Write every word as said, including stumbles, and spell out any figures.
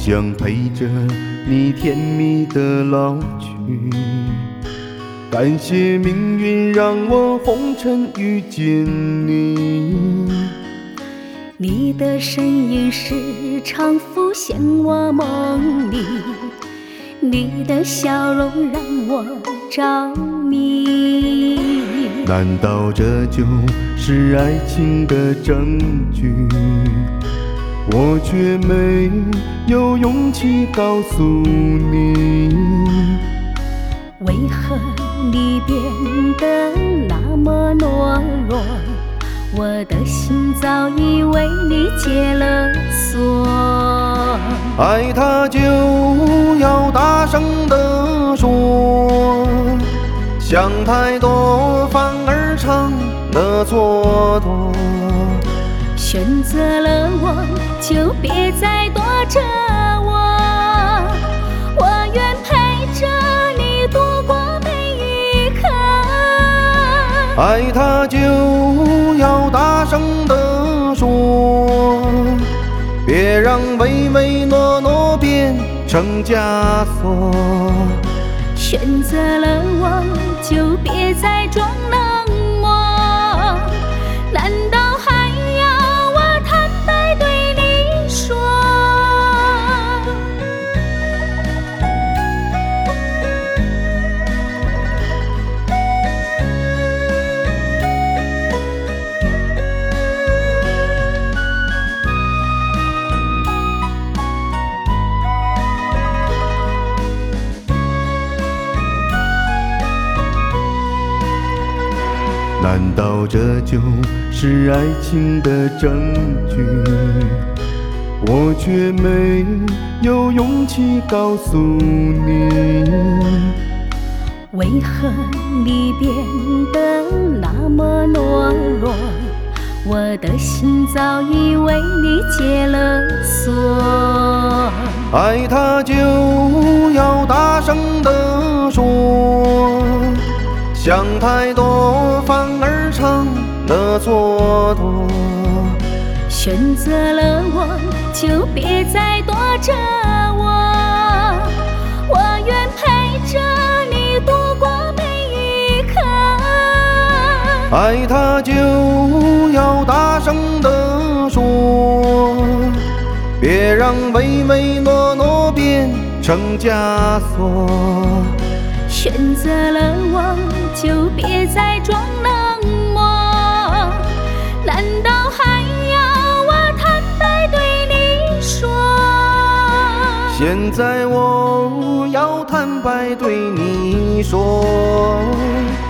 将陪着你甜蜜的老去。感谢命运让我红尘遇见你， 你的身影时常浮现我梦里，你的笑容让我着迷。 难道这就是爱情的证据？我却没有勇气告诉你， 为何你变得那么懦弱？我的心早已为你解了锁。 爱他就要大声地说，想太多反而成了蹉跎。 选择了我，就别再躲着我，我愿陪着你度过每一刻。 爱他就要大声地说，别让唯唯诺诺变成枷锁。 选择了我，就别再装冷漠，难道还要我坦白对你说？ 难道这就是爱情的证据？我却没有勇气告诉你， 为何你变得那么懦弱？我的心早已为你解了锁。 爱他就要大声地说，想太多反而成了蹉跎。 选择了我，就别再躲着我，我愿陪着你度过每一刻。 爱他就要大声地说，别让唯唯诺诺变成枷锁。 选择了我，就别再装冷漠，难道还要我坦白对你说？ 现在我要坦白对你说。